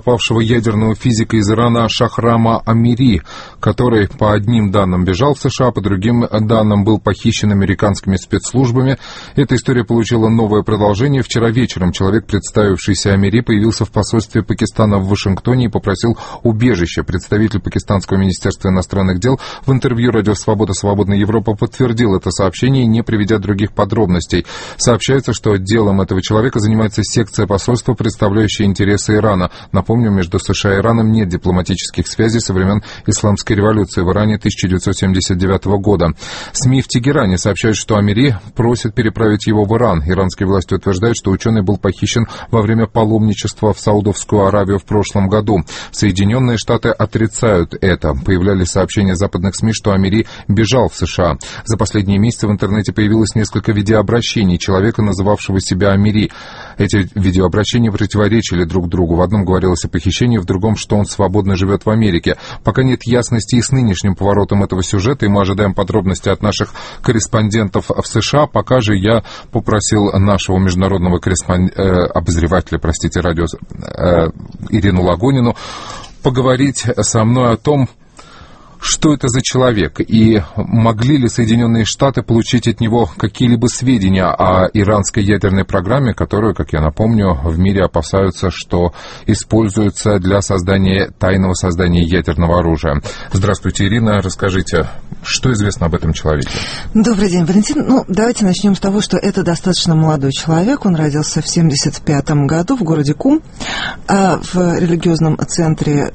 пропавшего ядерного физика из Ирана Шахрама Амири, который, по одним данным, бежал в США, по другим данным, был похищен американскими спецслужбами. Эта история получила новое продолжение. Вчера вечером человек, представившийся Амири, появился в посольстве Пакистана в Вашингтоне и попросил убежище. Представитель пакистанского министерства иностранных дел в интервью «Радио Свобода. Свободная Европа» подтвердил это сообщение, не приведя других подробностей. Сообщается, что делом этого человека занимается секция посольства, представляющая интересы Ирана. Напомню, между США и Ираном нет дипломатических связей со времен Исламской революции в Иране 1979 года. СМИ в Тегеране сообщают, что Амири просит переправить его в Иран. Иранские власти утверждают, что ученый был похищен во время паломничества в Саудовскую Аравию в прошлом году. Соединенные Штаты отрицают это. Появлялись сообщения западных СМИ, что Амири бежал в США. За последние месяцы в интернете появилось несколько видеообращений человека, называвшего себя Амири. Эти видеообращения противоречили друг другу. В одном говорилось о похищении, в другом, что он свободно живет в Америке. Пока нет ясности и с нынешним поворотом этого сюжета, и мы ожидаем подробности от наших корреспондентов в США. Пока же я попросил нашего международного обозревателя, радио Ирину Лагунину поговорить со мной о том, что это за человек, и могли ли Соединенные Штаты получить от него какие-либо сведения о иранской ядерной программе, которую, как я напомню, в мире опасаются, что используется для тайного создания ядерного оружия. Здравствуйте, Ирина, расскажите, что известно об этом человеке? Добрый день, Валентин. Давайте начнем с того, что это достаточно молодой человек. Он родился в 1975 году в городе Кум, в религиозном центре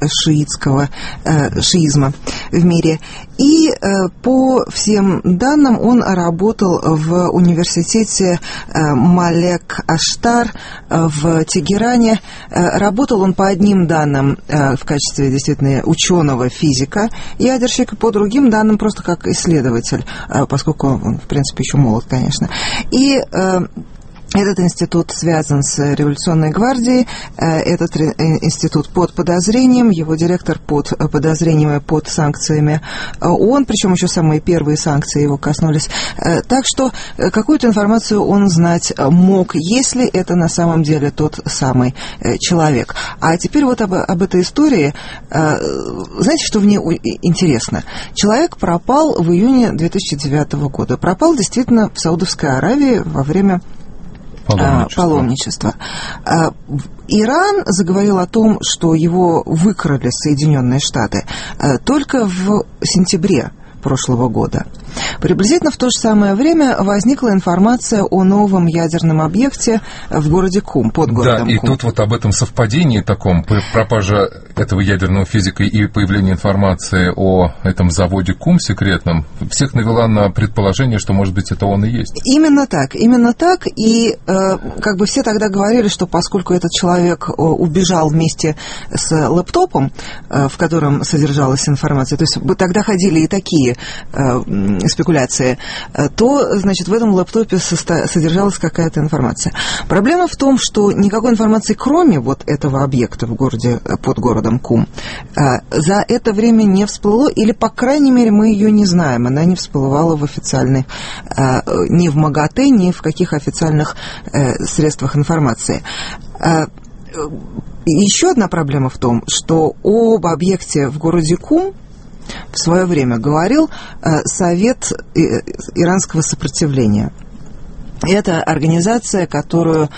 шиизма в мире. И по всем данным он работал в университете Малек Аштар в Тегеране. Работал он по одним данным в качестве действительно ученого физика, ядерщика, по другим данным просто как исследователь, поскольку он, в принципе, еще молод, конечно. И этот институт связан с революционной гвардией, этот институт под подозрением, его директор под подозрением и под санкциями ООН, причем еще самые первые санкции его коснулись. Так что какую-то информацию он знать мог, если это на самом деле тот самый человек. А теперь вот об этой истории. Знаете, что в ней интересно? Человек пропал в июне 2009 года. Пропал действительно в Саудовской Аравии во время паломничества. Иран заговорил о том, что его выкрали Соединенные Штаты только в сентябре прошлого года. Приблизительно в то же самое время возникла информация о новом ядерном объекте в городе Кум, под городом Кум. Да, и тут вот об этом совпадении таком, пропажа этого ядерного физика и появление информации о этом заводе Кум секретном, всех навела на предположение, что, может быть, это он и есть. Именно так. И как бы все тогда говорили, что поскольку этот человек убежал вместе с лэптопом, в котором содержалась информация, то есть тогда ходили и такие спекуляции, то, значит, в этом лэптопе содержалась какая-то информация. Проблема в том, что никакой информации, кроме вот этого объекта в городе, под городом Кум, за это время не всплыло, или, по крайней мере, мы ее не знаем. Она не всплывала в официальных, ни в МАГАТЭ, ни в каких официальных средствах информации. Еще одна проблема в том, что об объекте в городе Кум в свое время говорил Совет иранского сопротивления. Это организация, которую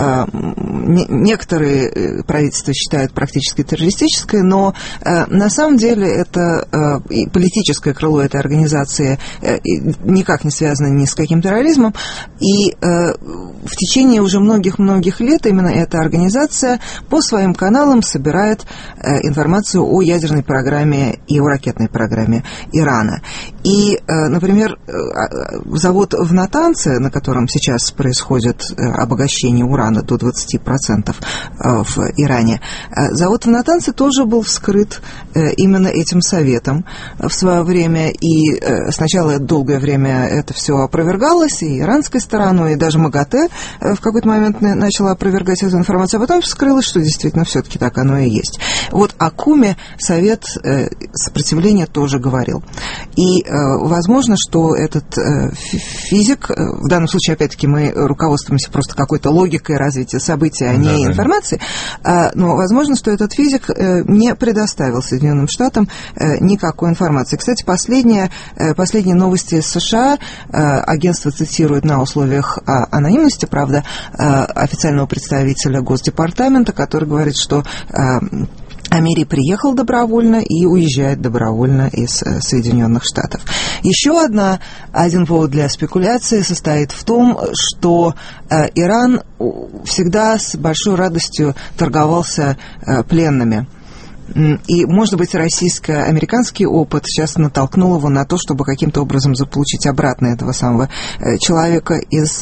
некоторые правительства считают практически террористической, но на самом деле это и политическое крыло этой организации никак не связано ни с каким терроризмом. И в течение уже многих-многих лет именно эта организация по своим каналам собирает информацию о ядерной программе и о ракетной программе Ирана. И, например, завод в Натанце, на котором сейчас происходит обогащение урана до 20% в Иране, завод в Натанце тоже был вскрыт именно этим советом в свое время. И сначала долгое время это все опровергалось, и иранской стороной, и даже МАГАТЭ в какой-то момент начала опровергать эту информацию, а потом вскрылось, что действительно все-таки так оно и есть. Вот о Куме Совет сопротивления тоже говорил. И возможно, что этот физик, в данном случае, опять-таки, мы руководствуемся просто какой-то логикой развития событий, а не информацией, но возможно, что этот физик не предоставил Соединенным Штатам никакой информации. Кстати, последние новости из США, агентство цитирует на условиях анонимности, правда, официального представителя Госдепартамента, который говорит, что Амири приехал добровольно и уезжает добровольно из Соединенных Штатов. Еще один повод для спекуляции состоит в том, что Иран всегда с большой радостью торговался пленными. И, может быть, российско-американский опыт сейчас натолкнул его на то, чтобы каким-то образом заполучить обратно этого самого человека из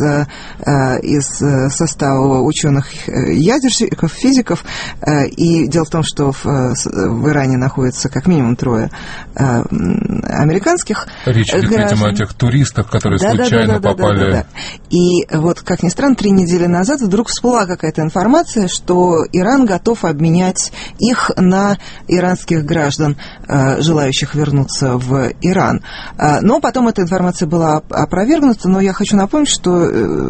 состава ученых-ядерщиков, физиков. И дело в том, что в Иране находится как минимум 3 американских Речь идет, видимо, о тех туристах, которые случайно попали. Да. И вот, как ни странно, 3 недели назад вдруг всплыла какая-то информация, что Иран готов обменять их на иранских граждан, желающих вернуться в Иран. Но потом эта информация была опровергнута, но я хочу напомнить, что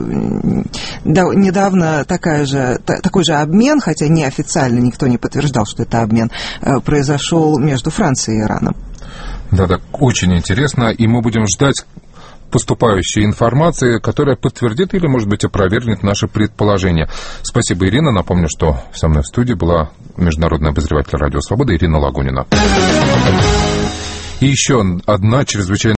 недавно такой же обмен, хотя неофициально никто не подтверждал, что это обмен, произошел между Францией и Ираном. Да, очень интересно, и мы будем ждать поступающей информации, которая подтвердит или, может быть, опровергнет наши предположения. Спасибо, Ирина. Напомню, что со мной в студии была международный обозреватель Радио Свобода Ирина Лагунина. И еще одна чрезвычайно